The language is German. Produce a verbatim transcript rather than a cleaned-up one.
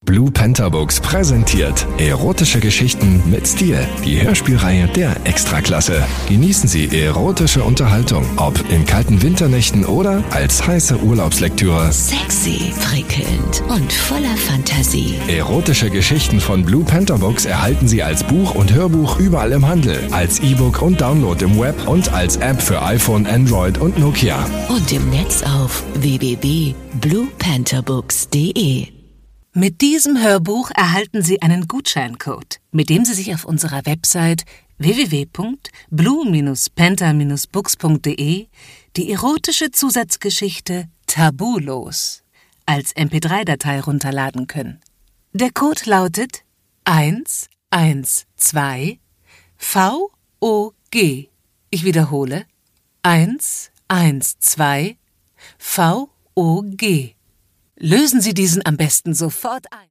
Blue Panther Books präsentiert erotische Geschichten mit Stil. Die Hörspielreihe der Extraklasse. Genießen Sie erotische Unterhaltung, ob in kalten Winternächten oder als heiße Urlaubslektüre. Sexy, prickelnd und voller Fantasie. Erotische Geschichten von Blue Panther Books erhalten Sie als Buch und Hörbuch überall im Handel, als E-Book und Download im Web und als App für iPhone, Android und Nokia. Und im Netz auf w w w punkt blue panther books punkt d e. Mit diesem Hörbuch erhalten Sie einen Gutscheincode, mit dem Sie sich auf unserer Website w w w punkt blue panther books punkt d e die erotische Zusatzgeschichte Tabulos als M P drei Datei runterladen können. Der Code lautet eins eins zwei V O G. Ich wiederhole: eins eins zwei V O G. Lösen Sie diesen am besten sofort ein.